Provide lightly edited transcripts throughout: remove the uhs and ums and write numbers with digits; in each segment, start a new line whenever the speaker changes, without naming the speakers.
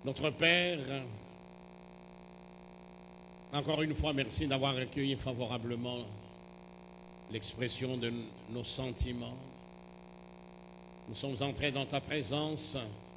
Notre Père, encore une fois, merci d'avoir accueilli favorablement l'expression de nos sentiments. Nous sommes entrés dans ta présence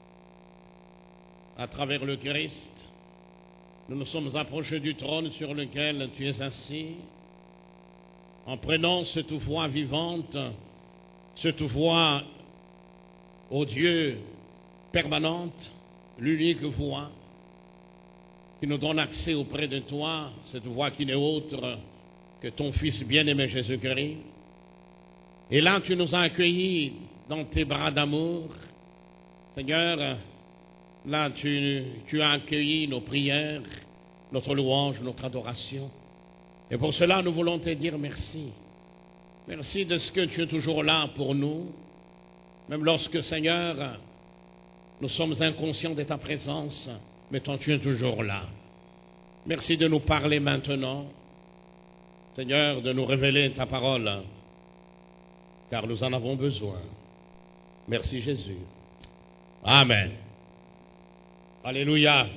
à travers le Christ. Nous nous sommes approchés du trône sur lequel tu es assis, en prenant cette voix vivante, cette voix, ô Dieu, permanente, l'unique voix qui nous donne accès auprès de toi, cette voix qui n'est autre que ton Fils bien-aimé Jésus-Christ. Et là, tu nous as accueillis dans tes bras d'amour. Seigneur, là, tu as accueilli nos prières, notre louange, notre adoration. Et pour cela, nous voulons te dire merci. Merci de ce que tu es toujours là pour nous, même lorsque, Seigneur, nous sommes inconscients de ta présence, mais toi, tu es toujours là. Merci de nous parler maintenant, Seigneur, de nous révéler ta parole, car nous en avons besoin. Merci Jésus. Amen. Alléluia.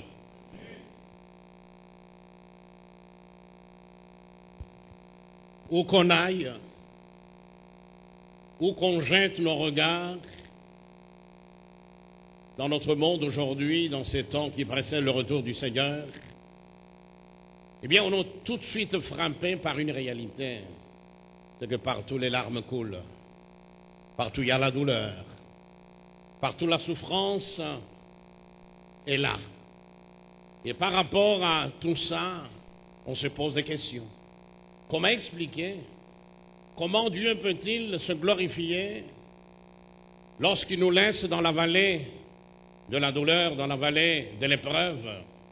Où qu'on aille, où qu'on jette nos regards, dans notre monde aujourd'hui, dans ces temps qui précèdent le retour du Seigneur, eh bien, on est tout de suite frappé par une réalité. C'est que partout les larmes coulent. Partout il y a la douleur. Partout la souffrance est là. Et par rapport à tout ça, on se pose des questions. Comment expliquer? Comment Dieu peut-il se glorifier lorsqu'il nous laisse dans la vallée de la douleur, dans la vallée de l'épreuve?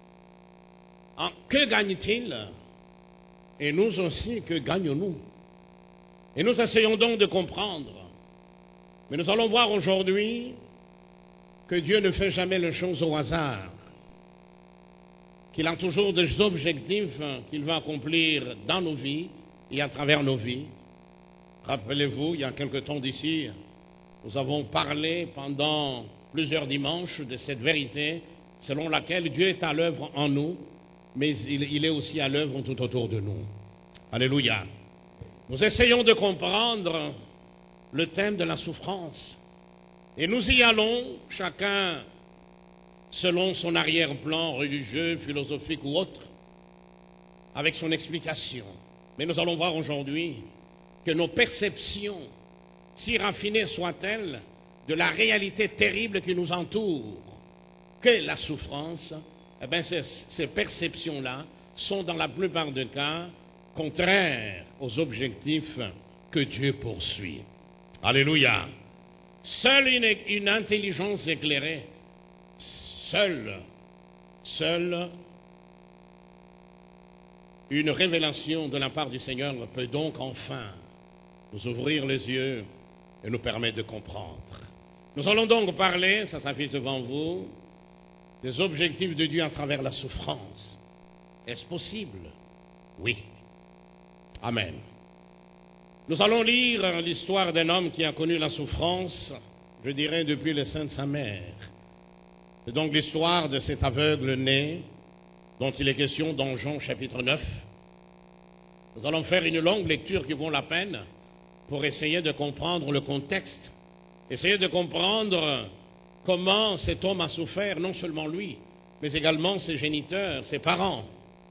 Que gagne-t-il? Et nous aussi, que gagnons-nous? Et nous essayons donc de comprendre. Mais nous allons voir aujourd'hui que Dieu ne fait jamais les choses au hasard, qu'il a toujours des objectifs qu'il va accomplir dans nos vies et à travers nos vies. Rappelez-vous, il y a quelque temps d'ici, nous avons parlé pendant plusieurs dimanches de cette vérité selon laquelle Dieu est à l'œuvre en nous, mais il est aussi à l'œuvre tout autour de nous. Alléluia. Nous essayons de comprendre le thème de la souffrance. Et nous y allons, chacun selon son arrière-plan religieux, philosophique ou autre, avec son explication. Mais nous allons voir aujourd'hui que nos perceptions, si raffinées soient-elles, de la réalité terrible qui nous entoure, que la souffrance, eh bien, ces perceptions-là sont dans la plupart des cas contraires aux objectifs que Dieu poursuit. Alléluia. Seule une intelligence éclairée, seule une révélation de la part du Seigneur peut donc enfin nous ouvrir les yeux et nous permettre de comprendre. Nous allons donc parler, ça s'affiche devant vous, des objectifs de Dieu à travers la souffrance. Est-ce possible? Oui. Amen. Nous allons lire l'histoire d'un homme qui a connu la souffrance, je dirais, depuis le sein de sa mère. C'est donc l'histoire de cet aveugle né, dont il est question dans Jean chapitre 9. Nous allons faire une longue lecture qui vaut la peine pour essayer de comprendre le contexte, essayer de comprendre comment cet homme a souffert, non seulement lui, mais également ses géniteurs, ses parents.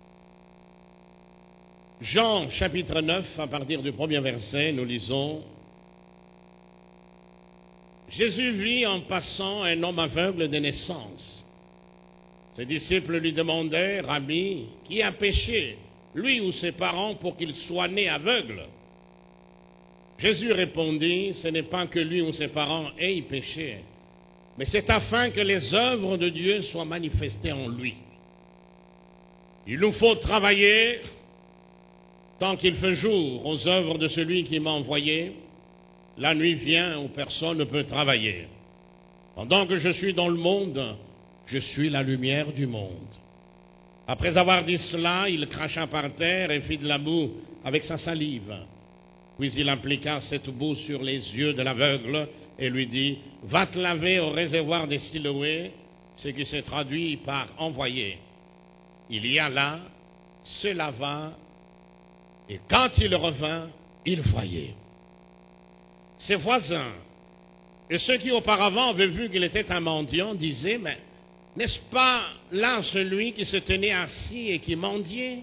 Jean chapitre 9, à partir du premier verset, nous lisons: Jésus vit en passant un homme aveugle de naissance. Ses disciples lui demandaient: Rabbi, qui a péché, lui ou ses parents, pour qu'il soit né aveugle? Jésus répondit: ce n'est pas que lui ou ses parents aient péché, mais c'est afin que les œuvres de Dieu soient manifestées en lui. Il nous faut travailler tant qu'il fait jour aux œuvres de celui qui m'a envoyé. La nuit vient où personne ne peut travailler. Pendant que je suis dans le monde, je suis la lumière du monde. Après avoir dit cela, il cracha par terre et fit de la boue avec sa salive. Puis il appliqua cette boue sur les yeux de l'aveugle et lui dit: va te laver au réservoir des Siloé. ce qui se traduit par envoyé. Il y alla, se lava, et quand il revint, il voyait. Ses voisins et ceux qui auparavant avaient vu qu'il était un mendiant disaient, mais n'est-ce pas là celui qui se tenait assis et qui mendiait?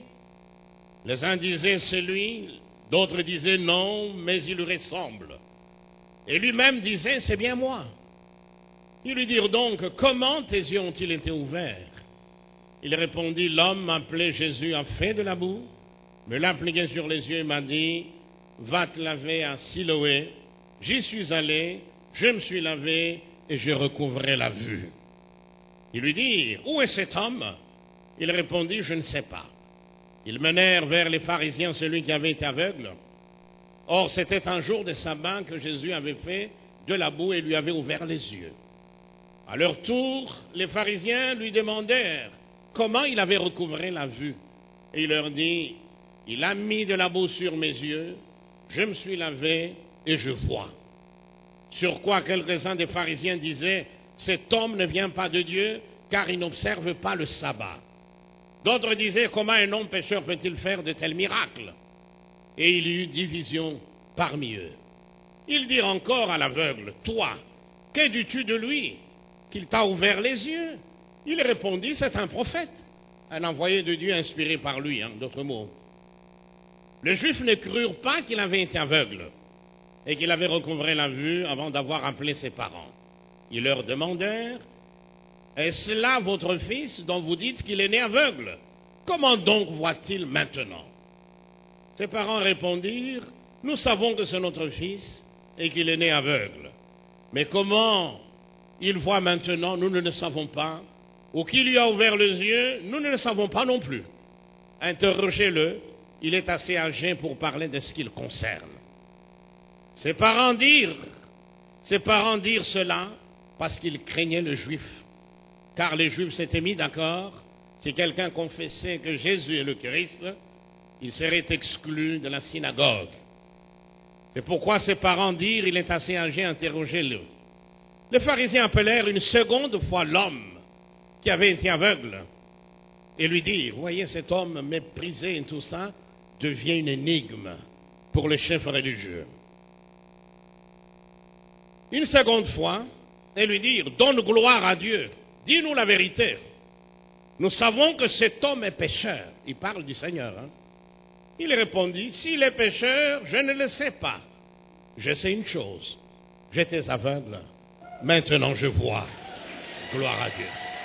Les uns disaient c'est lui, d'autres disaient non, mais il lui ressemble. Et lui-même disait c'est bien moi. Ils lui dirent donc, comment tes yeux ont-ils été ouverts? Il répondit, l'homme appelé Jésus a fait de la boue, me l'a appliqué sur les yeux et m'a dit, va te laver à Siloé. J'y suis allé, je me suis lavé et je recouvrais la vue. Ils lui dirent, où est cet homme? Il répondit, je ne sais pas. Ils menèrent vers les pharisiens celui qui avait été aveugle. Or, c'était un jour de sabbat que Jésus avait fait de la boue et lui avait ouvert les yeux. À leur tour, les pharisiens lui demandèrent comment il avait recouvré la vue. Et il leur dit, il a mis de la boue sur mes yeux, je me suis lavé et je vois. Sur quoi quelques-uns des pharisiens disaient, cet homme ne vient pas de Dieu car il n'observe pas le sabbat. D'autres disaient, comment un homme pécheur peut-il faire de tels miracles? Et il y eut division parmi eux. Ils dirent encore à l'aveugle, toi, que dis-tu de lui, qu'il t'a ouvert les yeux? Il répondit, c'est un prophète, un envoyé de Dieu inspiré par lui, d'autres mots. Les Juifs ne crurent pas qu'il avait été aveugle et qu'il avait recouvré la vue avant d'avoir appelé ses parents. Ils leur demandèrent, est-ce là votre fils dont vous dites qu'il est né aveugle? Comment donc voit-il maintenant? Ses parents répondirent, nous savons que c'est notre fils et qu'il est né aveugle. Mais comment il voit maintenant, nous ne le savons pas. Ou qui lui a ouvert les yeux, nous ne le savons pas non plus. Interrogez-le, il est assez âgé pour parler de ce qui le concerne. Ses parents dirent cela parce qu'ils craignaient le juif. Car les juifs s'étaient mis d'accord, si quelqu'un confessait que Jésus est le Christ, il serait exclu de la synagogue. C'est pourquoi ses parents dirent, il est assez âgé, interrogez-le. Les pharisiens appelèrent une seconde fois l'homme qui avait été aveugle et lui dirent, voyez cet homme méprisé et tout ça devient une énigme pour les chefs religieux. Une seconde fois, et lui dirent, donne gloire à Dieu, dis-nous la vérité. Nous savons que cet homme est pécheur. Il parle du Seigneur. Il répondit, s'il est pécheur, je ne le sais pas. Je sais une chose, j'étais aveugle, maintenant je vois. Gloire à Dieu.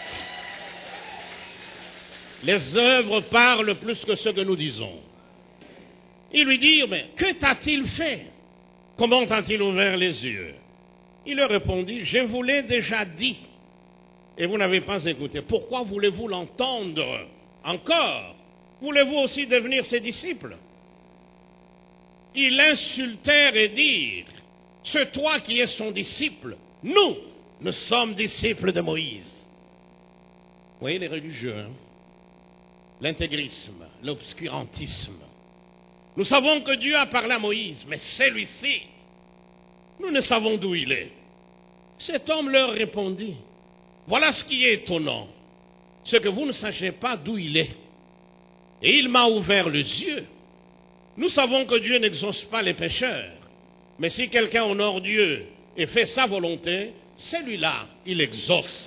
Les œuvres parlent plus que ce que nous disons. Ils lui dirent, mais que t'a-t-il fait? Comment t'a-t-il ouvert les yeux? Il leur répondit, je vous l'ai déjà dit, et vous n'avez pas écouté. Pourquoi voulez-vous l'entendre encore? Voulez-vous aussi devenir ses disciples? Ils l'insultèrent et dirent, c'est toi qui es son disciple. Nous sommes disciples de Moïse. Vous voyez les religieux, l'intégrisme, l'obscurantisme. Nous savons que Dieu a parlé à Moïse, mais celui-ci, nous ne savons d'où il est. Cet homme leur répondit, voilà ce qui est étonnant, c'est que vous ne sachez pas d'où il est. Et il m'a ouvert les yeux. Nous savons que Dieu n'exauce pas les pécheurs, mais si quelqu'un honore Dieu et fait sa volonté, celui-là, il exauce.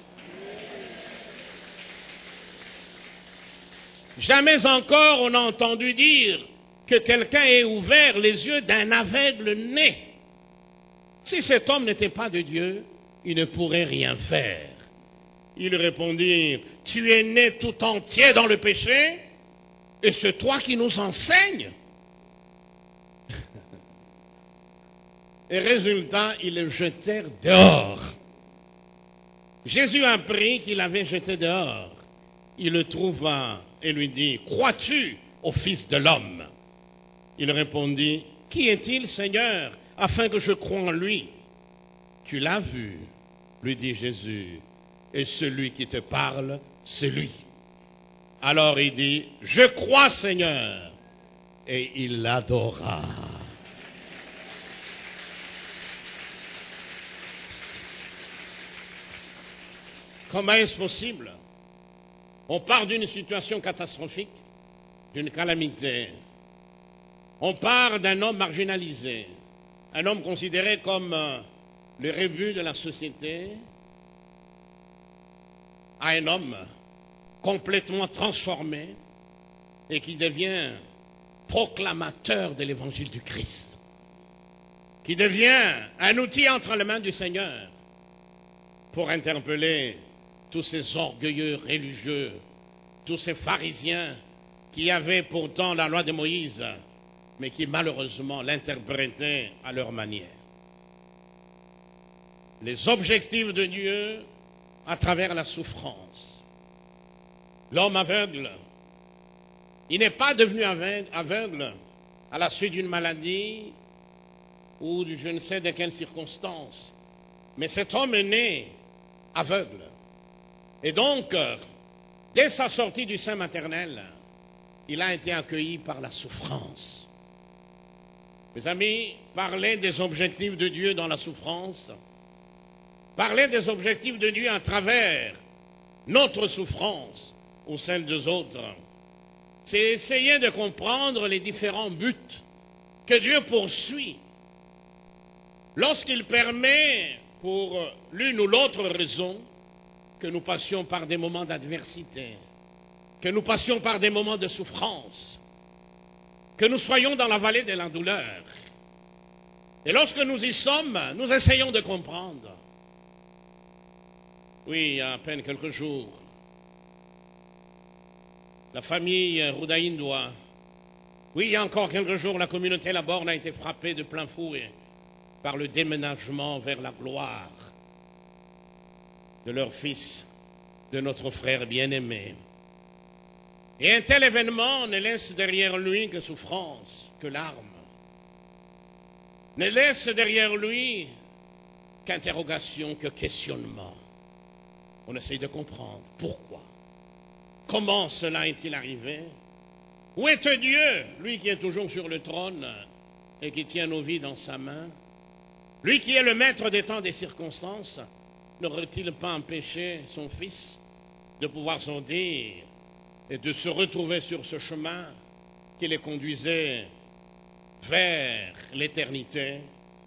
Jamais encore on a entendu dire que quelqu'un ait ouvert les yeux d'un aveugle né. Si cet homme n'était pas de Dieu, il ne pourrait rien faire. Ils répondirent, tu es né tout entier dans le péché, et c'est toi qui nous enseignes. Et résultat, ils le jetèrent dehors. Jésus apprit qu'il avait jeté dehors. Il le trouva et lui dit, crois-tu au Fils de l'homme? Il répondit, qui est-il, Seigneur, afin que je croie en lui? Tu l'as vu, lui dit Jésus, et celui qui te parle, c'est lui. Alors il dit, je crois, Seigneur, et il l'adora. Comment est-ce possible? On part d'une situation catastrophique, d'une calamité. On part d'un homme marginalisé, un homme considéré comme le rebut de la société, à un homme complètement transformé et qui devient proclamateur de l'évangile du Christ, qui devient un outil entre les mains du Seigneur pour interpeller tous ces orgueilleux religieux, tous ces pharisiens qui avaient pourtant la loi de Moïse, mais qui malheureusement l'interprétaient à leur manière. Les objectifs de Dieu à travers la souffrance. L'homme aveugle, il n'est pas devenu aveugle à la suite d'une maladie ou de je ne sais de quelle circonstance, mais cet homme est né aveugle. Et donc, dès sa sortie du sein maternel, il a été accueilli par la souffrance. Mes amis, parler des objectifs de Dieu dans la souffrance, parler des objectifs de Dieu à travers notre souffrance ou celle des autres, c'est essayer de comprendre les différents buts que Dieu poursuit lorsqu'il permet, pour l'une ou l'autre raison, que nous passions par des moments d'adversité, que nous passions par des moments de souffrance, que nous soyons dans la vallée de la douleur. Et lorsque nous y sommes, nous essayons de comprendre. Oui, il y a à peine quelques jours, la famille Roudaïndoua, oui, il y a encore quelques jours, la communauté Laborne a été frappée de plein fouet par le déménagement vers la gloire de leur fils, de notre frère bien-aimé. Et un tel événement ne laisse derrière lui que souffrance, que larmes, ne laisse derrière lui qu'interrogation, que questionnement. On essaye de comprendre pourquoi. Comment cela est-il arrivé? Où est Dieu, lui qui est toujours sur le trône et qui tient nos vies dans sa main? Lui qui est le maître des temps des circonstances, n'aurait-il pas empêché son fils de pouvoir s'en dire et de se retrouver sur ce chemin qui les conduisait vers l'éternité?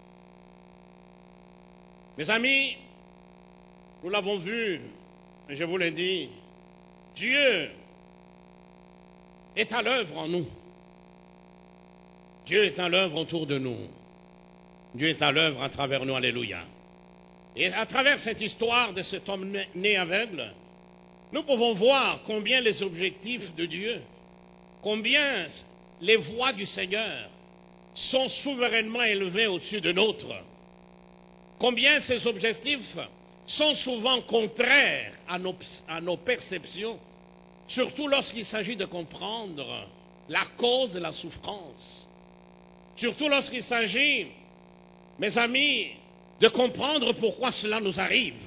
Mes amis, nous l'avons vu, et je vous l'ai dit, Dieu est à l'œuvre en nous. Dieu est à l'œuvre autour de nous. Dieu est à l'œuvre à travers nous, alléluia. Et à travers cette histoire de cet homme né aveugle, nous pouvons voir combien les objectifs de Dieu, combien les voies du Seigneur sont souverainement élevées au-dessus de nôtres, combien ces objectifs sont souvent contraires à nos perceptions, surtout lorsqu'il s'agit de comprendre la cause de la souffrance, surtout lorsqu'il s'agit, mes amis, de comprendre pourquoi cela nous arrive.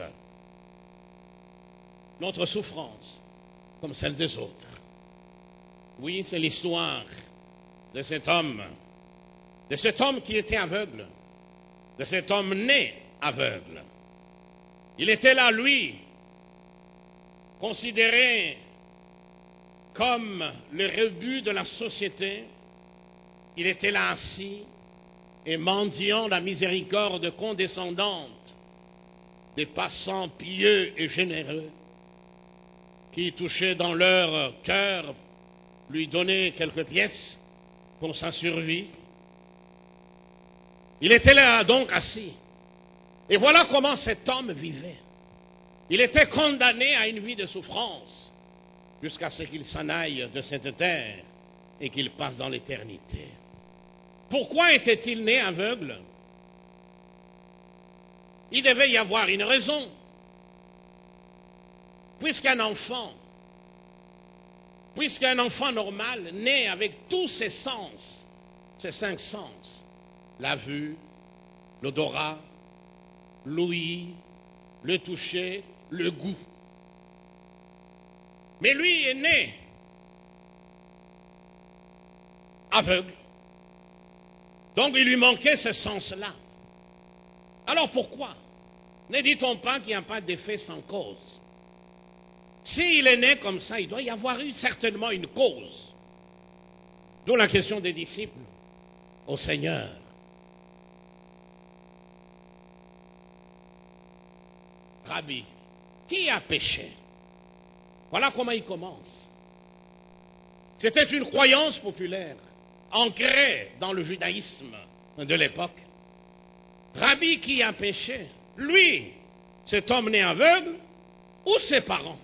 Notre souffrance, comme celle des autres. Oui, c'est l'histoire de cet homme qui était aveugle, de cet homme né aveugle. Il était là, lui, considéré comme le rebut de la société. Il était là assis et mendiant la miséricorde condescendante des passants pieux et généreux qui, touchaient dans leur cœur, lui donnaient quelques pièces pour sa survie. Il était là donc assis. Et voilà comment cet homme vivait. Il était condamné à une vie de souffrance jusqu'à ce qu'il s'en aille de cette terre et qu'il passe dans l'éternité. Pourquoi était-il né aveugle? Il devait y avoir une raison. Puisqu'un enfant normal naît avec tous ses sens, ses 5 sens, la vue, l'odorat, l'ouïe, le toucher, le goût. Mais lui est né aveugle. Donc il lui manquait ce sens-là. Alors pourquoi? Ne dit-on pas qu'il n'y a pas d'effet sans cause? S'il est né comme ça, il doit y avoir eu certainement une cause. D'où la question des disciples au Seigneur. Rabbi, qui a péché? Voilà comment il commence. C'était une croyance populaire, ancrée dans le judaïsme de l'époque. Rabbi, qui a péché? Lui, cet homme né aveugle, ou ses parents?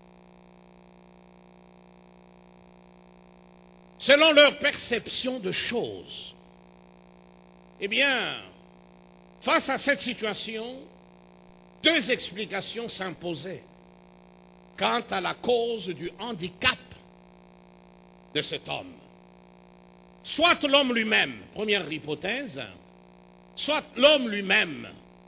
Selon leur perception de choses. Eh bien, face à cette situation, deux explications s'imposaient quant à la cause du handicap de cet homme. Soit l'homme lui-même, première hypothèse, soit l'homme lui-même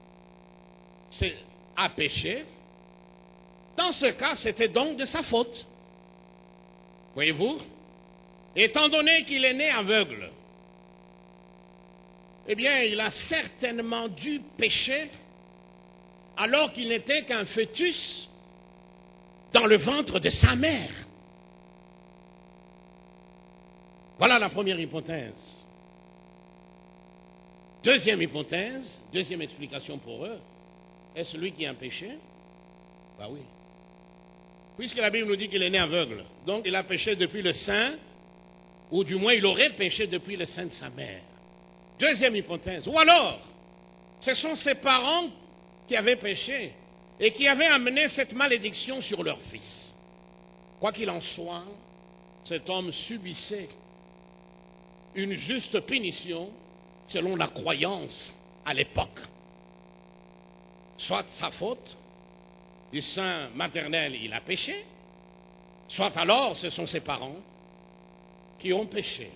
a péché. Dans ce cas, c'était donc de sa faute. Voyez-vous? Étant donné qu'il est né aveugle, eh bien, il a certainement dû pécher alors qu'il n'était qu'un fœtus dans le ventre de sa mère. Voilà la première hypothèse. Deuxième hypothèse, deuxième explication pour eux, est-ce lui qui a péché? Ben oui. Puisque la Bible nous dit qu'il est né aveugle, donc il a péché depuis le sein, ou du moins il aurait péché depuis le sein de sa mère. Deuxième hypothèse. Ou alors, ce sont ses parents qui avaient péché et qui avaient amené cette malédiction sur leur fils. Quoi qu'il en soit, cet homme subissait une juste punition selon la croyance à l'époque. Soit sa faute, du sein maternel il a péché, soit alors ce sont ses parents qui ont péché.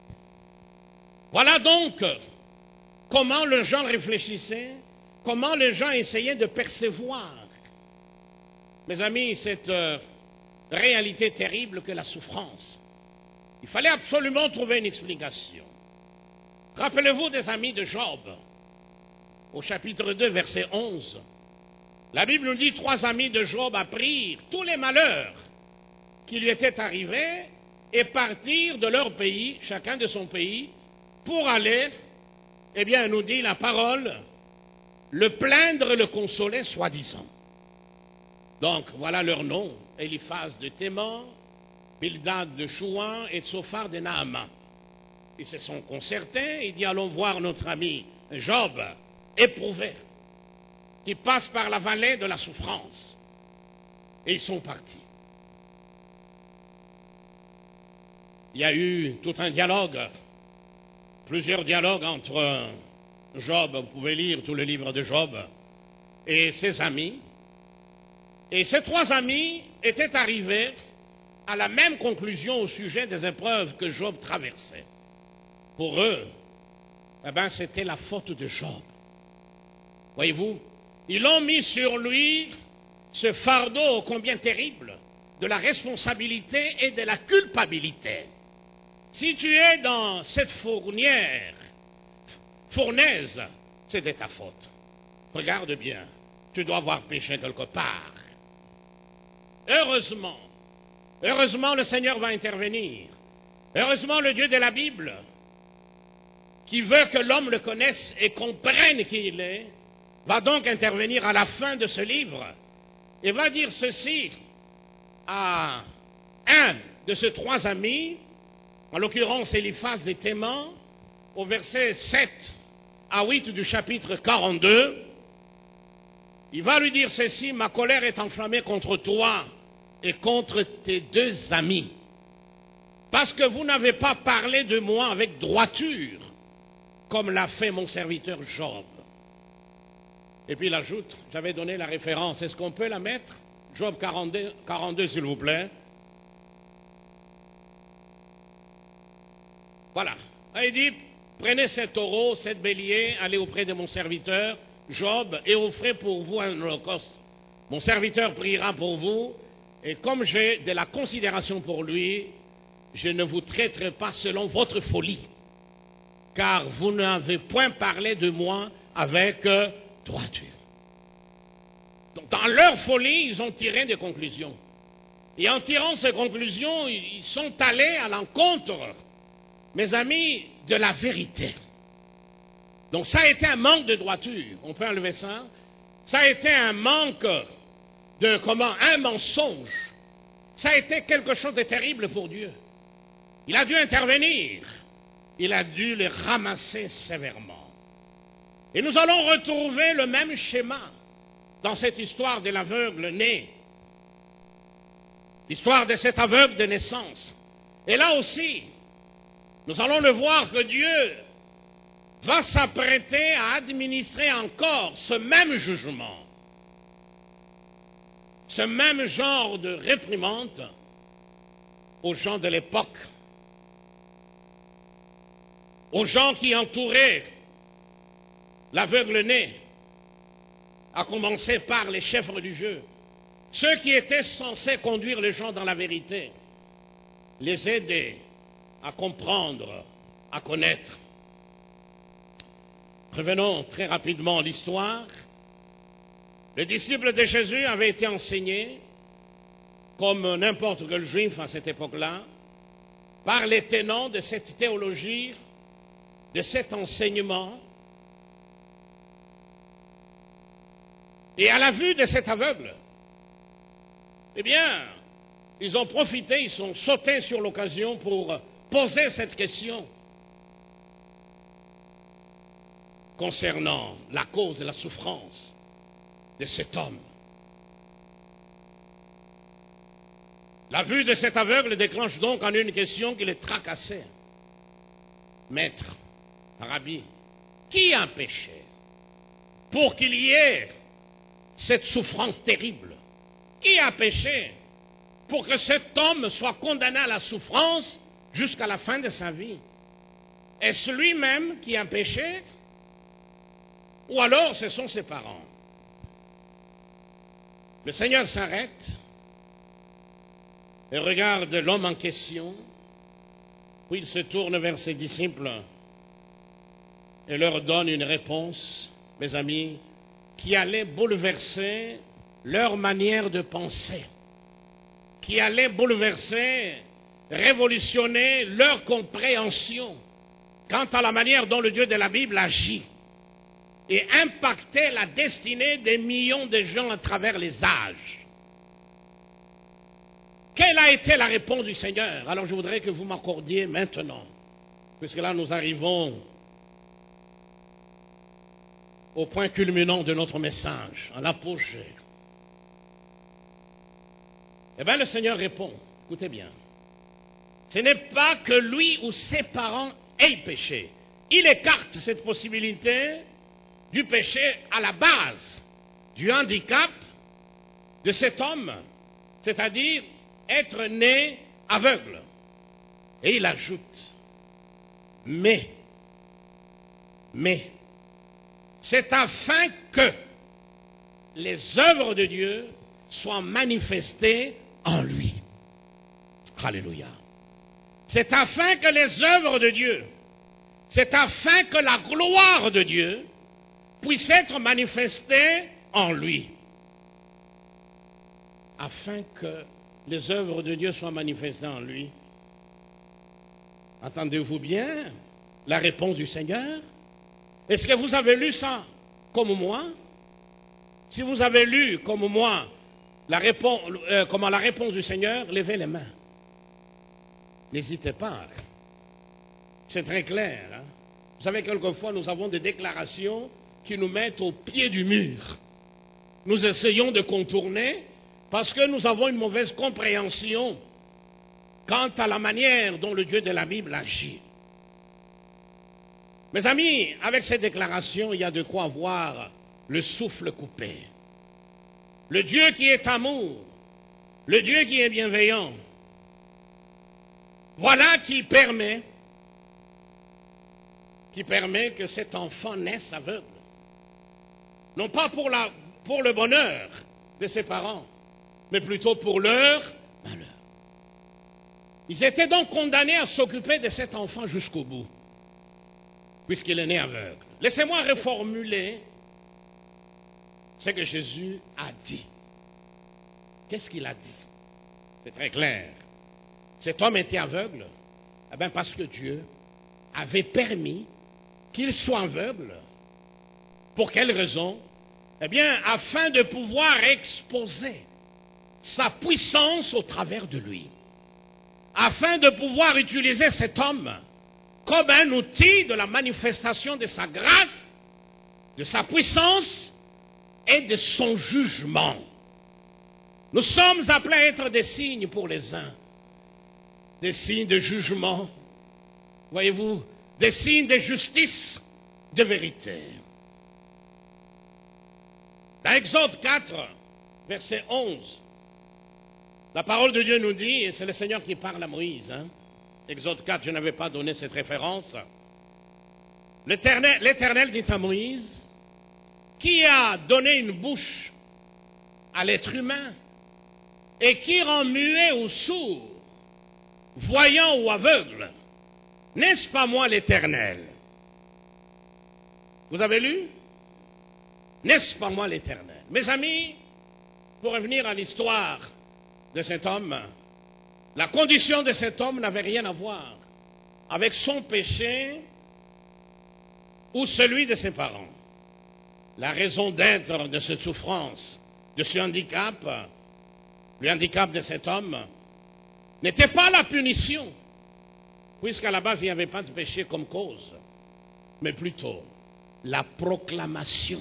Voilà donc comment les gens réfléchissaient, comment les gens essayaient de percevoir, mes amis, cette réalité terrible que la souffrance. Il fallait absolument trouver une explication. Rappelez-vous des amis de Job, au chapitre 2, verset 11. La Bible nous dit, 3 amis de Job apprirent tous les malheurs qui lui étaient arrivés et partirent de leur pays, chacun de son pays, pour aller, eh bien, nous dit la parole, le plaindre, le consoler, soi-disant. Donc, voilà leur nom, Eliphaz de Théman, Bildad de Chouan et Tsophar de Naaman. Ils se sont concertés, il dit, allons voir notre ami Job, éprouvé, qui passe par la vallée de la souffrance. Et ils sont partis. Il y a eu tout un dialogue, plusieurs dialogues entre Job, vous pouvez lire tout le livre de Job, et ses amis. Et ces 3 amis étaient arrivés à la même conclusion au sujet des épreuves que Job traversait. Pour eux, eh bien, c'était la faute de Job. Voyez-vous, ils ont mis sur lui ce fardeau combien terrible de la responsabilité et de la culpabilité. Si tu es dans cette fournaise, c'est de ta faute. Regarde bien, tu dois avoir péché quelque part. Heureusement, le Seigneur va intervenir. Heureusement, le Dieu de la Bible, qui veut que l'homme le connaisse et comprenne qui il est, va donc intervenir à la fin de ce livre et va dire ceci à un de ses 3 amis, en l'occurrence Eliphaz de Théman, au verset 7 à 8 du chapitre 42. Il va lui dire ceci, ma colère est enflammée contre toi et contre tes 2 amis, parce que vous n'avez pas parlé de moi avec droiture, comme l'a fait mon serviteur Job. Et puis il ajoute, j'avais donné la référence, est-ce qu'on peut la mettre? Job 42 s'il vous plaît. Voilà. Il dit, prenez 7 taureaux, 7 béliers, allez auprès de mon serviteur Job et offrez pour vous un holocauste. Mon serviteur priera pour vous, et comme j'ai de la considération pour lui, je ne vous traiterai pas selon votre folie, car vous n'avez point parlé de moi avec droiture. Donc, dans leur folie, ils ont tiré des conclusions. Et en tirant ces conclusions, ils sont allés à l'encontre, mes amis, de la vérité. Donc ça a été un manque de droiture, on peut enlever ça. Ça a été un manque un mensonge. Ça a été quelque chose de terrible pour Dieu. Il a dû intervenir. Il a dû les ramasser sévèrement. Et nous allons retrouver le même schéma dans cette histoire de l'aveugle né. L'histoire de cet aveugle de naissance. Et là aussi, nous allons le voir que Dieu va s'apprêter à administrer encore ce même jugement, ce même genre de réprimande aux gens de l'époque, aux gens qui entouraient l'aveugle né, à commencer par les chefs religieux, ceux qui étaient censés conduire les gens dans la vérité, les aider à comprendre, à connaître. Revenons très rapidement à l'histoire. Les disciples de Jésus avaient été enseignés, comme n'importe quel juif à cette époque-là, par les tenants de cette théologie, de cet enseignement. Et à la vue de cet aveugle, eh bien, ils ont profité, ils sont sautés sur l'occasion pour poser cette question concernant la cause de la souffrance de cet homme. La vue de cet aveugle déclenche donc en une question qui les tracassait. Maître, Rabbi, qui a péché pour qu'il y ait cette souffrance terrible? Qui a péché pour que cet homme soit condamné à la souffrance jusqu'à la fin de sa vie? Est-ce lui-même qui a péché? Ou alors ce sont ses parents? Le Seigneur s'arrête et regarde l'homme en question, puis il se tourne vers ses disciples et leur donne une réponse, mes amis, qui allait bouleverser leur manière de penser, qui allait bouleverser, révolutionner leur compréhension quant à la manière dont le Dieu de la Bible agit et impacter la destinée des millions de gens à travers les âges. Quelle a été la réponse du Seigneur? Alors je voudrais que vous m'accordiez maintenant, puisque là nous arrivons au point culminant de notre message, à l'apogée. Eh bien le Seigneur répond, écoutez bien, ce n'est pas que lui ou ses parents aient péché. Il écarte cette possibilité du péché à la base du handicap de cet homme, c'est-à-dire être né aveugle. Et il ajoute, mais, c'est afin que les œuvres de Dieu soient manifestées en lui. Alléluia. C'est afin que les œuvres de Dieu, c'est afin que la gloire de Dieu puisse être manifestée en lui. Afin que les œuvres de Dieu soient manifestées en lui. Entendez-vous bien la réponse du Seigneur? Est-ce que vous avez lu ça comme moi? Si vous avez lu comme moi la réponse du Seigneur, levez les mains. N'hésitez pas. C'est très clair. Hein? Vous savez, quelquefois, nous avons des déclarations qui nous mettent au pied du mur. Nous essayons de contourner parce que nous avons une mauvaise compréhension quant à la manière dont le Dieu de la Bible agit. Mes amis, avec ces déclarations, il y a de quoi avoir le souffle coupé. Le Dieu qui est amour, le Dieu qui est bienveillant, voilà qui permet que cet enfant naisse aveugle. Non pas pour le bonheur de ses parents, mais plutôt pour leur malheur. Ils étaient donc condamnés à s'occuper de cet enfant jusqu'au bout, puisqu'il est né aveugle. Laissez-moi reformuler ce que Jésus a dit. Qu'est-ce qu'il a dit? C'est très clair. Cet homme était aveugle, eh bien parce que Dieu avait permis qu'il soit aveugle. Pour quelle raison? Eh bien, afin de pouvoir exposer sa puissance au travers de lui. Afin de pouvoir utiliser cet homme comme un outil de la manifestation de sa grâce, de sa puissance et de son jugement. Nous sommes appelés à être des signes pour les uns, des signes de jugement, voyez-vous, des signes de justice, de vérité. Dans Exode 4, verset 11, la parole de Dieu nous dit, et c'est le Seigneur qui parle à Moïse, Exode 4, je n'avais pas donné cette référence. L'Éternel dit à Moïse, qui a donné une bouche à l'être humain et qui rend muet ou sourd, voyant ou aveugle, n'est-ce pas moi l'Éternel? Vous avez lu? N'est-ce pas moi l'Éternel? Mes amis, pour revenir à l'histoire de cet homme, la condition de cet homme n'avait rien à voir avec son péché ou celui de ses parents. La raison d'être de cette souffrance, de ce handicap, le handicap de cet homme, n'était pas la punition, puisqu'à la base il n'y avait pas de péché comme cause, mais plutôt la proclamation.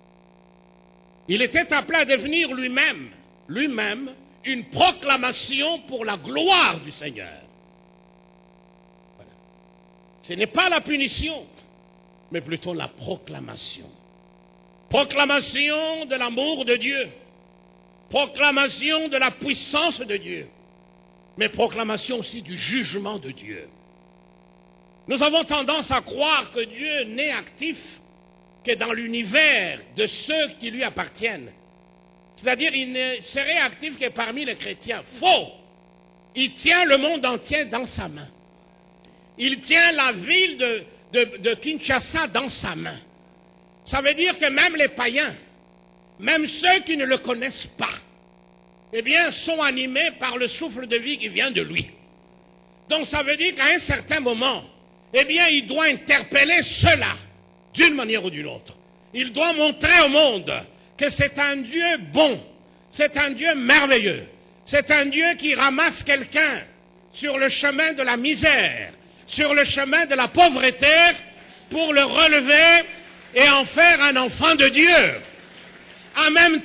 Il était appelé à devenir lui-même une proclamation pour la gloire du Seigneur. Voilà. Ce n'est pas la punition, mais plutôt la proclamation. Proclamation de l'amour de Dieu, proclamation de la puissance de Dieu, mais proclamation aussi du jugement de Dieu. Nous avons tendance à croire que Dieu n'est actif que dans l'univers de ceux qui lui appartiennent. C'est-à-dire, il ne serait actif que parmi les chrétiens. Faux! Il tient le monde entier dans sa main. Il tient la ville de Kinshasa dans sa main. Ça veut dire que même les païens, même ceux qui ne le connaissent pas, eh bien, sont animés par le souffle de vie qui vient de lui. Donc, ça veut dire qu'à un certain moment, eh bien, il doit interpeller ceux-là, d'une manière ou d'une autre. Il doit montrer au monde que c'est un Dieu bon, c'est un Dieu merveilleux, c'est un Dieu qui ramasse quelqu'un sur le chemin de la misère, sur le chemin de la pauvreté, pour le relever et en faire un enfant de Dieu. En même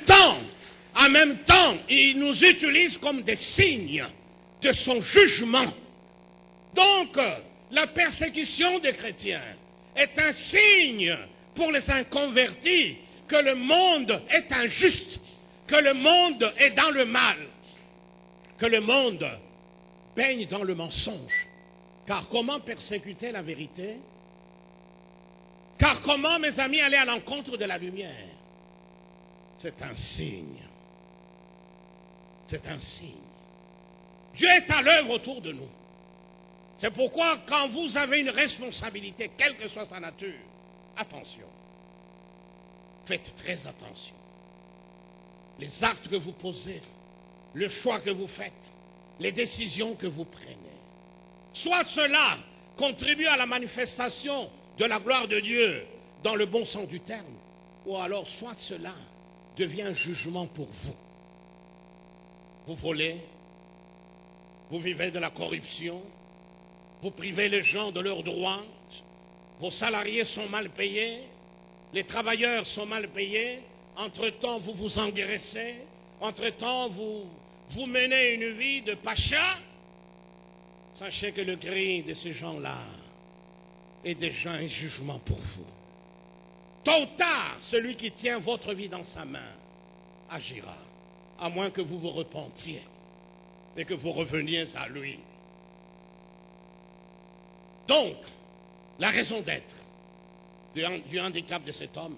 temps, il nous utilise comme des signes de son jugement. Donc, la persécution des chrétiens est un signe pour les inconvertis que le monde est injuste, que le monde est dans le mal, que le monde baigne dans le mensonge. Car comment persécuter la vérité? Car comment, mes amis, aller à l'encontre de la lumière? C'est un signe. C'est un signe. Dieu est à l'œuvre autour de nous. C'est pourquoi quand vous avez une responsabilité, quelle que soit sa nature, attention. Faites très attention. Les actes que vous posez, le choix que vous faites, les décisions que vous prenez. Soit cela contribue à la manifestation de la gloire de Dieu dans le bon sens du terme, ou alors soit cela devient un jugement pour vous. Vous volez, vous vivez de la corruption, vous privez les gens de leurs droits, vos salariés sont mal payés, les travailleurs sont mal payés, entre-temps vous vous engraissez, entre-temps vous menez une vie de pacha. Sachez que le cri de ces gens-là est déjà un jugement pour vous. Tôt ou tard, celui qui tient votre vie dans sa main agira, à moins que vous vous repentiez et que vous reveniez à lui. Donc, la raison d'être du handicap de cet homme,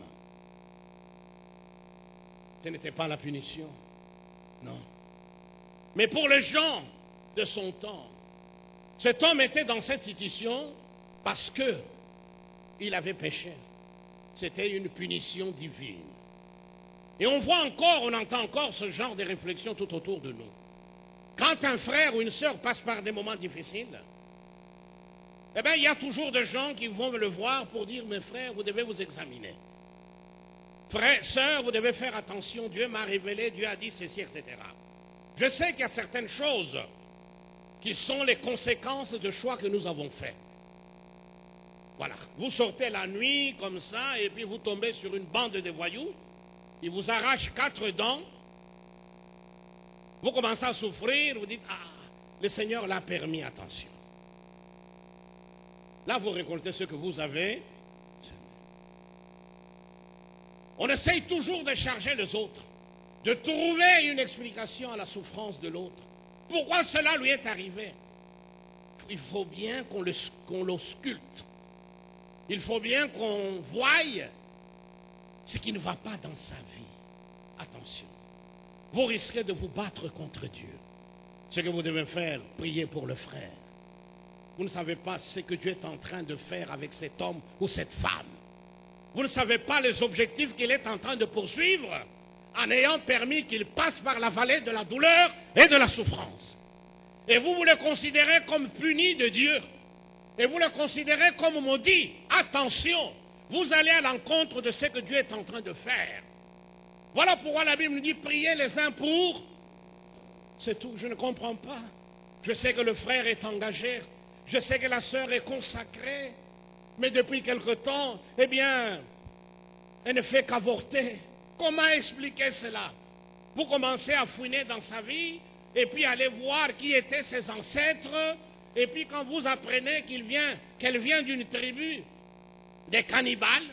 ce n'était pas la punition, non. Mais pour les gens de son temps, cet homme était dans cette situation parce qu'il avait péché. C'était une punition divine. Et on voit encore, on entend encore ce genre de réflexion tout autour de nous. quand un frère ou une sœur passe par des moments difficiles, eh bien, il y a toujours des gens qui vont le voir pour dire, mes frères, vous devez vous examiner. Frères, sœurs, vous devez faire attention, Dieu m'a révélé, Dieu a dit ceci, etc. Je sais qu'il y a certaines choses qui sont les conséquences de choix que nous avons faits. Voilà, vous sortez la nuit comme ça et puis vous tombez sur une bande de voyous, ils vous arrachent 4 dents, vous commencez à souffrir, vous dites, ah, le Seigneur l'a permis, attention. Là, vous récoltez ce que vous avez. On essaye toujours de charger les autres, de trouver une explication à la souffrance de l'autre. Pourquoi cela lui est arrivé? Il faut bien qu'on l'ausculte. Il faut bien qu'on voie ce qui ne va pas dans sa vie. Attention. Vous risquez de vous battre contre Dieu. Ce que vous devez faire, prier pour le frère. Vous ne savez pas ce que Dieu est en train de faire avec cet homme ou cette femme. Vous ne savez pas les objectifs qu'il est en train de poursuivre en ayant permis qu'il passe par la vallée de la douleur et de la souffrance. Et vous le considérez comme puni de Dieu. Et vous le considérez comme maudit. Attention, vous allez à l'encontre de ce que Dieu est en train de faire. Voilà pourquoi la Bible nous dit priez les uns pour. C'est tout, je ne comprends pas. Je sais que le frère est engagé. Je sais que la sœur est consacrée. Mais depuis quelque temps, eh bien, elle ne fait qu'avorter. Comment expliquer cela? Vous commencez à fouiner dans sa vie et puis aller voir qui étaient ses ancêtres. Et puis quand vous apprenez qu'elle vient d'une tribu des cannibales,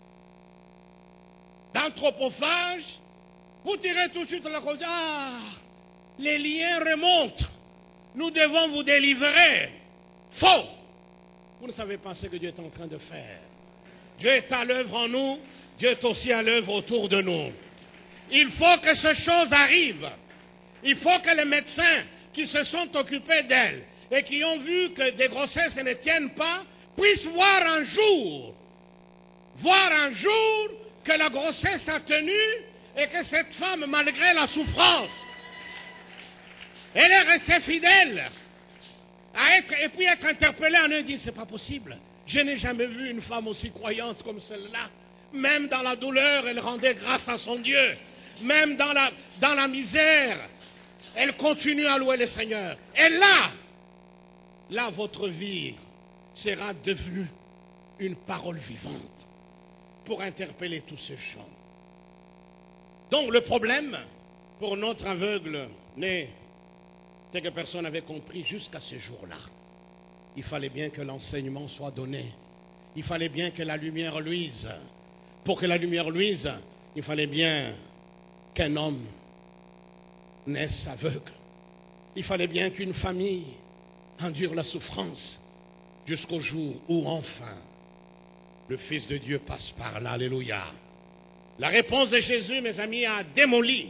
d'anthropophages, vous tirez tout de suite la cause. Ah, les liens remontent. Nous devons vous délivrer. Faux. Vous ne savez pas ce que Dieu est en train de faire. Dieu est à l'œuvre en nous. Dieu est aussi à l'œuvre autour de nous. Il faut que ces choses arrivent. Il faut que les médecins qui se sont occupés d'elle et qui ont vu que des grossesses ne tiennent pas, puissent voir un jour que la grossesse a tenu et que cette femme, malgré la souffrance, elle est restée fidèle et puis être interpellée en eux dit, c'est pas possible. Je n'ai jamais vu une femme aussi croyante comme celle-là. Même dans la douleur, elle rendait grâce à son Dieu. Même dans la misère, elle continue à louer le Seigneur. Et là, votre vie sera devenue une parole vivante pour interpeller tous ces gens. Donc le problème pour notre aveugle né, c'est que personne n'avait compris jusqu'à ce jour-là. Il fallait bien que l'enseignement soit donné. Il fallait bien que la lumière luise. Pour que la lumière luise, il fallait bien qu'un homme naisse aveugle. Il fallait bien qu'une famille endure la souffrance jusqu'au jour où enfin le Fils de Dieu passe par là. Alléluia. La réponse de Jésus, mes amis, a démoli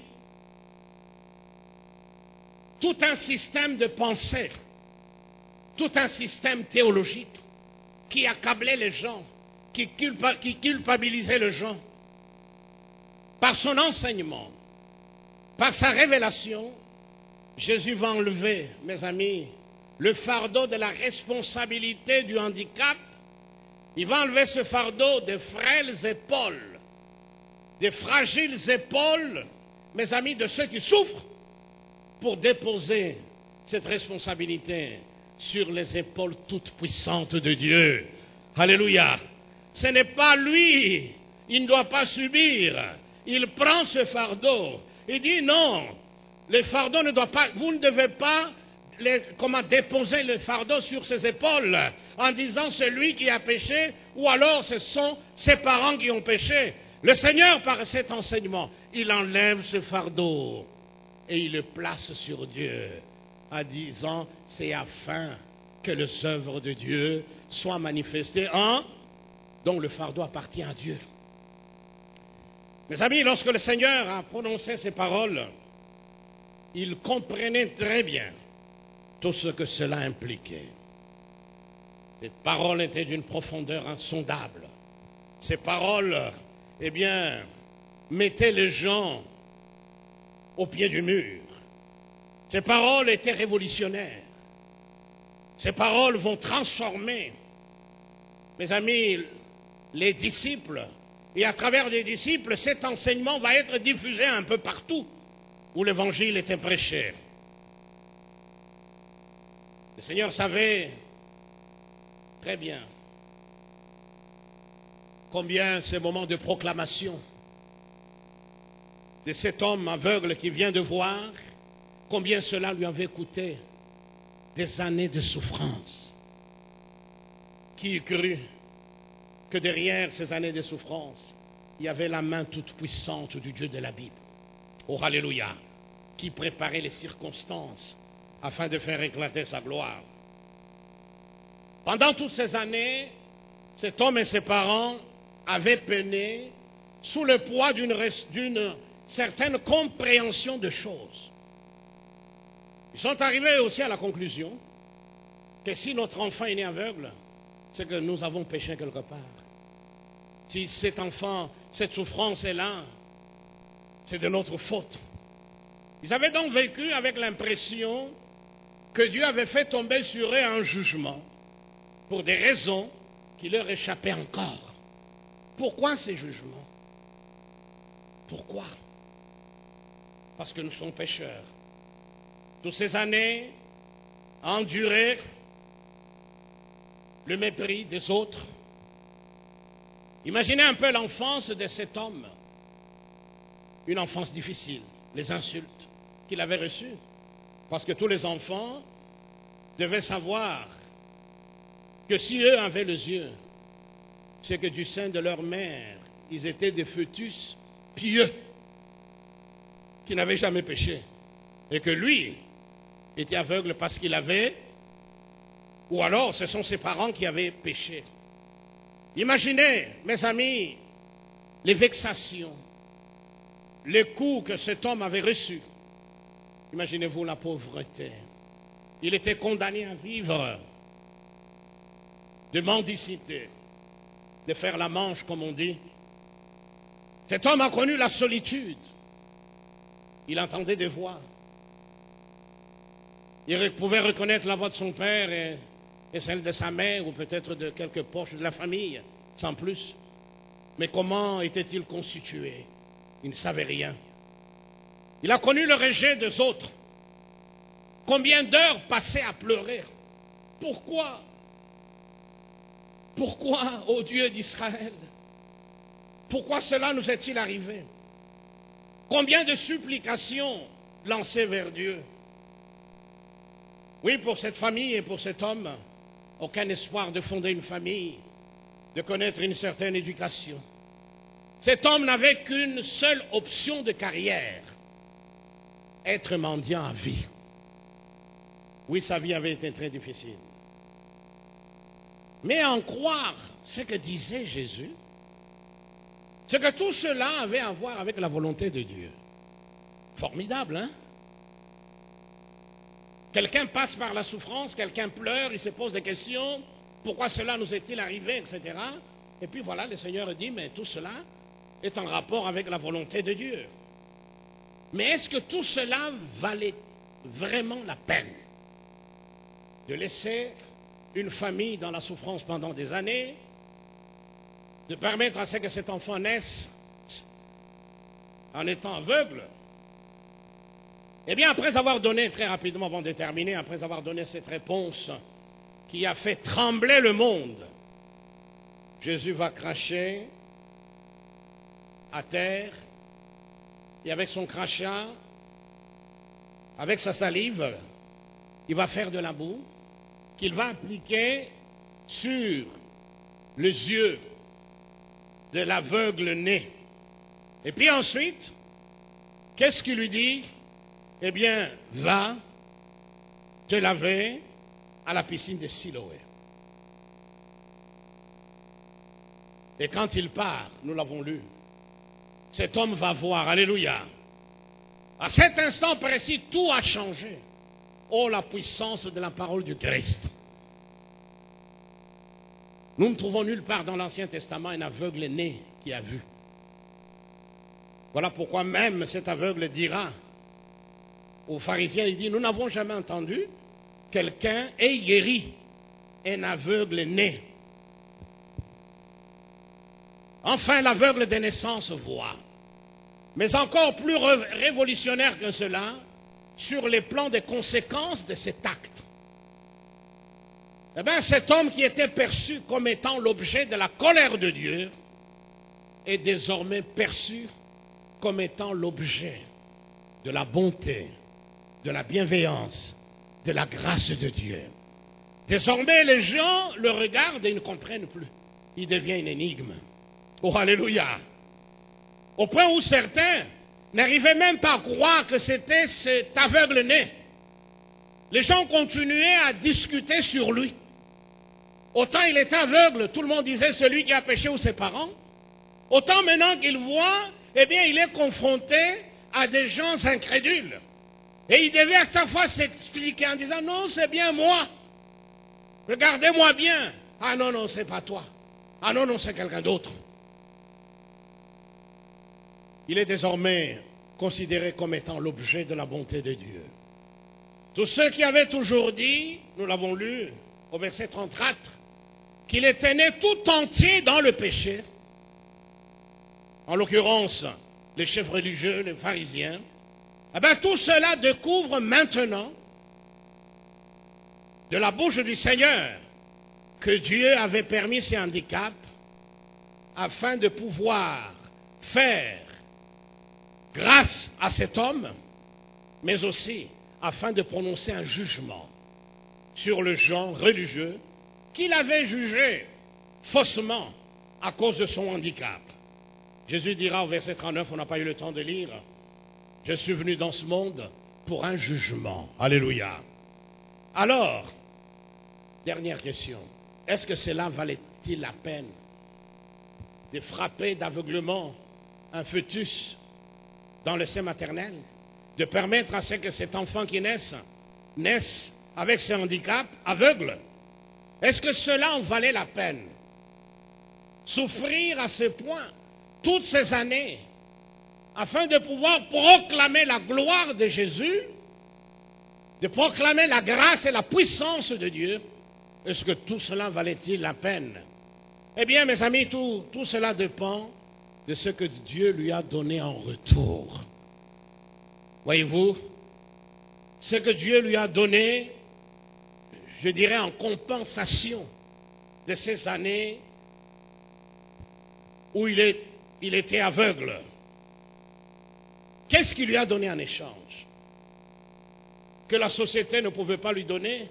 tout un système de pensée, tout un système théologique qui accablait les gens, qui culpabilisait les gens. Par son enseignement, par sa révélation, Jésus va enlever, mes amis, le fardeau de la responsabilité du handicap. Il va enlever ce fardeau des frêles épaules, des fragiles épaules, mes amis, de ceux qui souffrent, pour déposer cette responsabilité sur les épaules toutes puissantes de Dieu. Alléluia. Ce n'est pas lui, il ne doit pas subir. Il prend ce fardeau. Il dit non, le fardeau ne doit pas, vous ne devez pas déposer le fardeau sur ses épaules en disant celui qui a péché ou alors ce sont ses parents qui ont péché. Le Seigneur, par cet enseignement, il enlève ce fardeau et il le place sur Dieu en disant c'est afin que les œuvres de Dieu soient manifestées en dont le fardeau appartient à Dieu. Mes amis, lorsque le Seigneur a prononcé ces paroles, il comprenait très bien tout ce que cela impliquait. Ces paroles étaient d'une profondeur insondable. Ces paroles, eh bien, mettaient les gens au pied du mur. Ces paroles étaient révolutionnaires. Ces paroles vont transformer, mes amis, les disciples. Et à travers les disciples, cet enseignement va être diffusé un peu partout où l'évangile était prêché. Le Seigneur savait très bien combien ces moments de proclamation de cet homme aveugle qui vient de voir, combien cela lui avait coûté des années de souffrance. Qui eût cru que derrière ces années de souffrance, il y avait la main toute puissante du Dieu de la Bible. Oh, alléluia, qui préparait les circonstances afin de faire éclater sa gloire. Pendant toutes ces années, cet homme et ses parents avaient peiné sous le poids d'une certaine compréhension de choses. Ils sont arrivés aussi à la conclusion que si notre enfant est né aveugle, c'est que nous avons péché quelque part. Si cet enfant, cette souffrance est là, c'est de notre faute. Ils avaient donc vécu avec l'impression que Dieu avait fait tomber sur eux un jugement pour des raisons qui leur échappaient encore. Pourquoi ces jugements? Pourquoi? Parce que nous sommes pécheurs. Toutes ces années, à endurer le mépris des autres. Imaginez un peu l'enfance de cet homme. Une enfance difficile, les insultes qu'il avait reçues. Parce que tous les enfants devaient savoir que si eux avaient les yeux, c'est que du sein de leur mère, ils étaient des fœtus pieux, qui n'avaient jamais péché. Et que lui était aveugle parce qu'il avait, ou alors ce sont ses parents qui avaient péché. Imaginez, mes amis, les vexations, les coups que cet homme avait reçus. Imaginez-vous la pauvreté. Il était condamné à vivre de mendicité, de faire la manche, comme on dit. Cet homme a connu la solitude. Il entendait des voix. Il pouvait reconnaître la voix de son père et celle de sa mère, ou peut-être de quelques proches de la famille, sans plus. Mais comment était-il constitué? Il ne savait rien. Il a connu le rejet des autres. Combien d'heures passées à pleurer? Pourquoi? Pourquoi, ô Dieu d'Israël? Pourquoi cela nous est-il arrivé? Combien de supplications lancées vers Dieu? Oui, pour cette famille et pour cet homme, aucun espoir de fonder une famille, de connaître une certaine éducation. Cet homme n'avait qu'une seule option de carrière, être mendiant à vie. Oui, sa vie avait été très difficile. Mais en croire ce que disait Jésus, c'est que tout cela avait à voir avec la volonté de Dieu. Formidable, hein? Quelqu'un passe par la souffrance, quelqu'un pleure, il se pose des questions, pourquoi cela nous est-il arrivé, etc. Et puis voilà, le Seigneur dit, mais tout cela est en rapport avec la volonté de Dieu. Mais est-ce que tout cela valait vraiment la peine de laisser une famille dans la souffrance pendant des années, de permettre à ce que cet enfant naisse en étant aveugle? Eh bien, après avoir donné, très rapidement avant de terminer, après avoir donné cette réponse qui a fait trembler le monde, Jésus va cracher à terre et avec son crachat, avec sa salive, il va faire de la boue qu'il va appliquer sur les yeux de l'aveugle né. Et puis ensuite, qu'est-ce qu'il lui dit? Eh bien, va te laver à la piscine de Siloé. Et quand il part, nous l'avons lu, cet homme va voir, alléluia. À cet instant précis, tout a changé. Oh, la puissance de la parole du Christ. Nous ne trouvons nulle part dans l'Ancien Testament un aveugle né qui a vu. Voilà pourquoi même cet aveugle dira, aux pharisiens, il dit, nous n'avons jamais entendu quelqu'un ait guéri un aveugle né. Enfin, l'aveugle de naissance voit. Mais encore plus révolutionnaire que cela, sur les plans des conséquences de cet acte. Eh bien, cet homme qui était perçu comme étant l'objet de la colère de Dieu est désormais perçu comme étant l'objet de la bonté, de la bienveillance, de la grâce de Dieu. Désormais, les gens le regardent et ne comprennent plus. Il devient une énigme. Oh, alléluia! Au point où certains n'arrivaient même pas à croire que c'était cet aveugle né. Les gens continuaient à discuter sur lui. Autant il était aveugle, tout le monde disait celui qui a péché ou ses parents. Autant maintenant qu'il voit, eh bien il est confronté à des gens incrédules. Et il devait à chaque fois s'expliquer en disant non, c'est bien moi. Regardez-moi bien. Ah non, non, c'est pas toi. Ah non, non, c'est quelqu'un d'autre. Il est désormais considéré comme étant l'objet de la bonté de Dieu. Tous ceux qui avaient toujours dit, nous l'avons lu au verset 34, qu'il était né tout entier dans le péché, en l'occurrence les chefs religieux, les pharisiens, eh bien tout cela découvre maintenant de la bouche du Seigneur que Dieu avait permis ces handicaps afin de pouvoir faire grâce à cet homme, mais aussi afin de prononcer un jugement sur le genre religieux qu'il avait jugé faussement à cause de son handicap. Jésus dira au verset 39, on n'a pas eu le temps de lire, je suis venu dans ce monde pour un jugement. Alléluia. Alors, dernière question, est-ce que cela valait-il la peine de frapper d'aveuglement un fœtus dans le sein maternel, de permettre à ce que cet enfant qui naisse avec ce handicap aveugle? Est-ce que cela en valait la peine? Souffrir à ce point toutes ces années afin de pouvoir proclamer la gloire de Jésus, de proclamer la grâce et la puissance de Dieu, est-ce que tout cela valait-il la peine? Eh bien, mes amis, tout cela dépend de ce que Dieu lui a donné en retour. Voyez-vous, ce que Dieu lui a donné, je dirais en compensation de ces années où il était aveugle. Qu'est-ce qu'il lui a donné en échange? Que la société ne pouvait pas lui donner,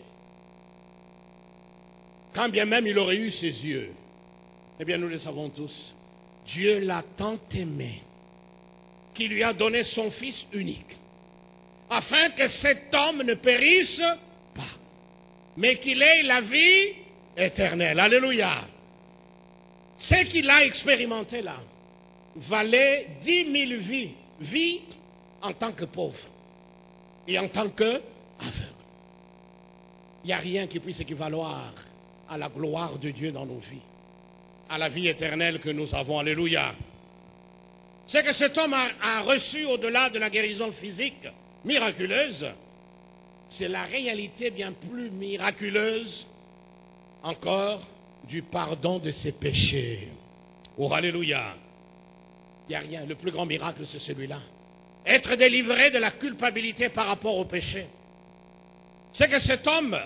quand bien même il aurait eu ses yeux. Eh bien, nous le savons tous. Dieu l'a tant aimé qu'il lui a donné son Fils unique, afin que cet homme ne périsse pas, mais qu'il ait la vie éternelle. Alléluia. Ce qu'il a expérimenté là valait 10 000 vies en tant que pauvre et en tant qu'aveugle. Il n'y a rien qui puisse équivaloir à la gloire de Dieu dans nos vies, à la vie éternelle que nous avons. Alléluia. Ce que cet homme a reçu au-delà de la guérison physique miraculeuse, c'est la réalité bien plus miraculeuse encore du pardon de ses péchés. Oh, alléluia. Il n'y a rien. Le plus grand miracle, c'est celui-là. Être délivré de la culpabilité par rapport au péché. Ce que cet homme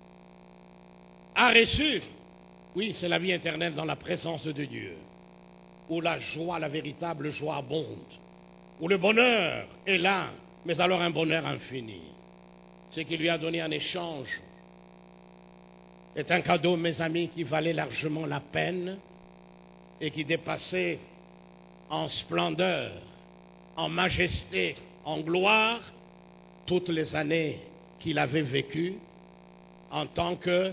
a reçu, oui, c'est la vie éternelle dans la présence de Dieu, où la joie, la véritable joie abonde, où le bonheur est là, mais alors un bonheur infini. Ce qu'il lui a donné en échange est un cadeau, mes amis, qui valait largement la peine et qui dépassait en splendeur, en majesté, en gloire, toutes les années qu'il avait vécues en tant qu'aveugle.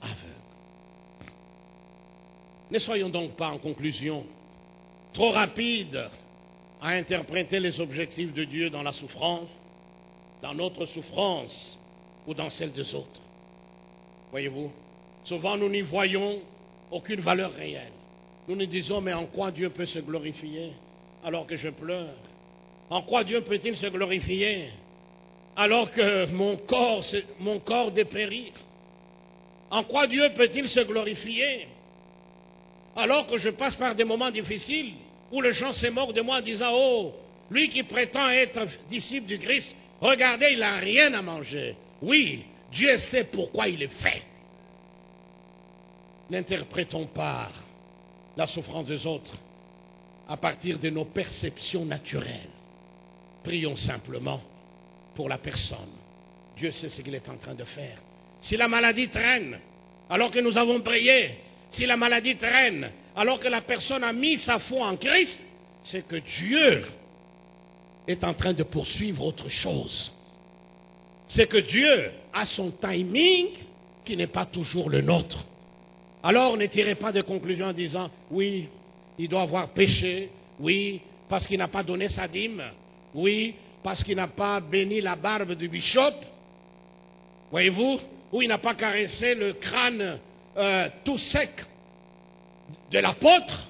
Ne soyons donc pas, en conclusion, trop rapides à interpréter les objectifs de Dieu dans la souffrance, dans notre souffrance ou dans celle des autres. Voyez-vous, souvent nous n'y voyons aucune valeur réelle. Nous nous disons, mais en quoi Dieu peut se glorifier alors que je pleure? En quoi Dieu peut-il se glorifier alors que mon corps dépérit? En quoi Dieu peut-il se glorifier? Alors que je passe par des moments difficiles où les gens se moquent de moi en disant, oh, lui qui prétend être disciple du Christ, regardez, il n'a rien à manger. Oui, Dieu sait pourquoi il est fait. N'interprétons pas la souffrance des autres à partir de nos perceptions naturelles. Prions simplement pour la personne. Dieu sait ce qu'il est en train de faire. Si la maladie traîne, alors que nous avons prié, si la maladie traîne, alors que la personne a mis sa foi en Christ, c'est que Dieu est en train de poursuivre autre chose. C'est que Dieu a son timing qui n'est pas toujours le nôtre. Alors ne tirez pas de conclusion en disant, oui, il doit avoir péché, oui, parce qu'il n'a pas donné sa dîme, oui, parce qu'il n'a pas béni la barbe du bishop, voyez-vous, ou il n'a pas caressé le crâne tout sec de l'apôtre.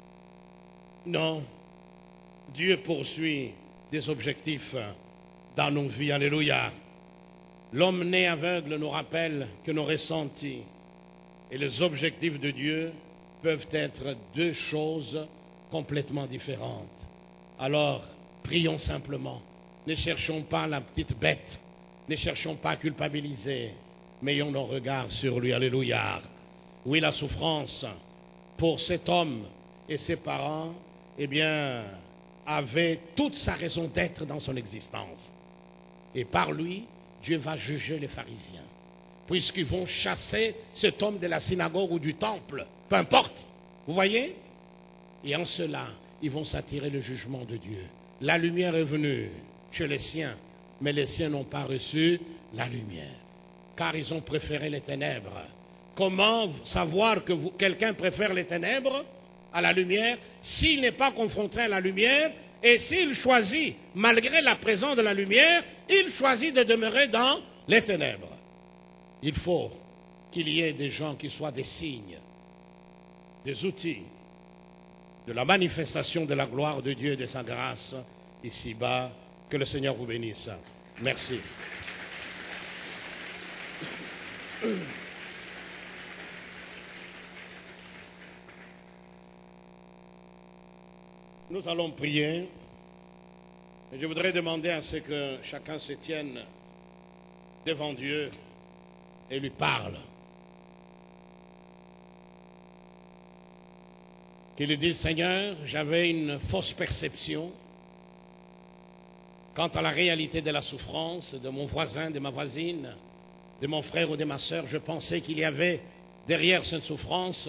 Non, Dieu poursuit des objectifs dans nos vies, alléluia. L'homme né aveugle nous rappelle que nos ressentis et les objectifs de Dieu peuvent être deux choses complètement différentes. Alors, prions simplement. Ne cherchons pas la petite bête. Ne cherchons pas à culpabiliser. Mais ayons nos regards sur lui. Alléluia. Oui, la souffrance pour cet homme et ses parents, eh bien, avait toute sa raison d'être dans son existence. Et par lui, Dieu va juger les pharisiens. Puisqu'ils vont chasser cet homme de la synagogue ou du temple, peu importe. Vous voyez? Et en cela, ils vont s'attirer le jugement de Dieu. La lumière est venue chez les siens, mais les siens n'ont pas reçu la lumière, car ils ont préféré les ténèbres. Comment savoir que quelqu'un préfère les ténèbres à la lumière s'il n'est pas confronté à la lumière et s'il choisit, malgré la présence de la lumière, il choisit de demeurer dans les ténèbres? Il faut qu'il y ait des gens qui soient des signes, des outils de la manifestation de la gloire de Dieu et de sa grâce ici-bas. Que le Seigneur vous bénisse. Merci. Nous allons prier. Et je voudrais demander à ce que chacun se tienne devant Dieu et lui parle. Qu'il lui dise, Seigneur, j'avais une fausse perception quant à la réalité de la souffrance de mon voisin, de ma voisine, de mon frère ou de ma sœur. Je pensais qu'il y avait derrière cette souffrance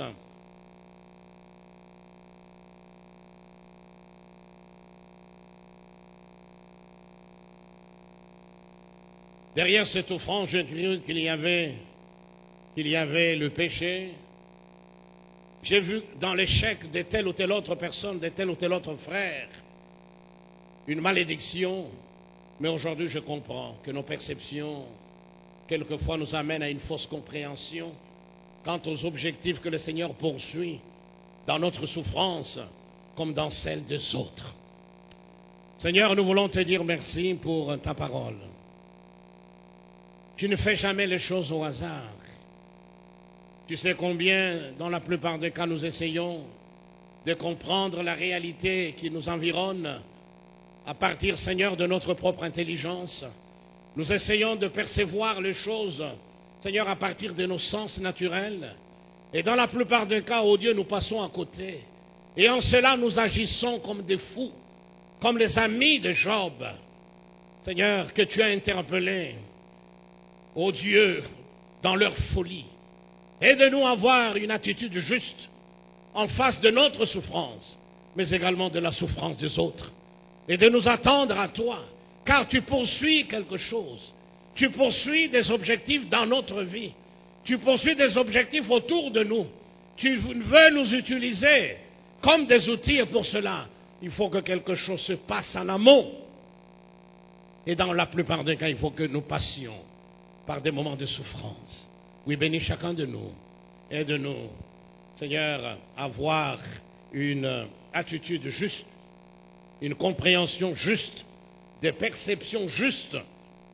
je cru qu'il y avait le péché. J'ai vu dans l'échec de telle ou telle autre personne, de tel ou tel autre frère, une malédiction. Mais aujourd'hui, je comprends que nos perceptions, quelquefois, nous amènent à une fausse compréhension quant aux objectifs que le Seigneur poursuit dans notre souffrance comme dans celle des autres. Seigneur, nous voulons te dire merci pour ta parole. Tu ne fais jamais les choses au hasard. Tu sais combien, dans la plupart des cas, nous essayons de comprendre la réalité qui nous environne à partir, Seigneur, de notre propre intelligence. Nous essayons de percevoir les choses, Seigneur, à partir de nos sens naturels. Et dans la plupart des cas, oh Dieu, nous passons à côté. Et en cela, nous agissons comme des fous, comme les amis de Job. Seigneur, que tu as interpellé, oh Dieu, dans leur folie. Aide-nous à avoir une attitude juste en face de notre souffrance, mais également de la souffrance des autres. Et de nous attendre à toi, car tu poursuis quelque chose. Tu poursuis des objectifs dans notre vie. Tu poursuis des objectifs autour de nous. Tu veux nous utiliser comme des outils, et pour cela, il faut que quelque chose se passe en amont. Et dans la plupart des cas, il faut que nous passions par des moments de souffrance. Oui, bénis chacun de nous. Aide-nous, Seigneur, à avoir une attitude juste, une compréhension juste, des perceptions justes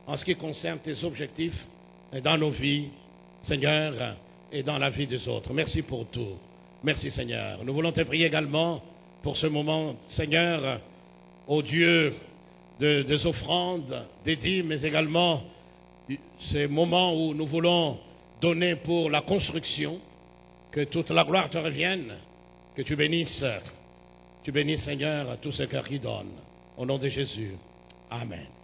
en ce qui concerne tes objectifs dans nos vies, Seigneur, et dans la vie des autres. Merci pour tout. Merci, Seigneur. Nous voulons te prier également pour ce moment, Seigneur, ô Dieu des offrandes, des dîmes, mais également ces moments où nous voulons donner pour la construction. Que toute la gloire te revienne. Que tu bénisses, Seigneur, tous ces cœurs qui donnent. Au nom de Jésus. Amen.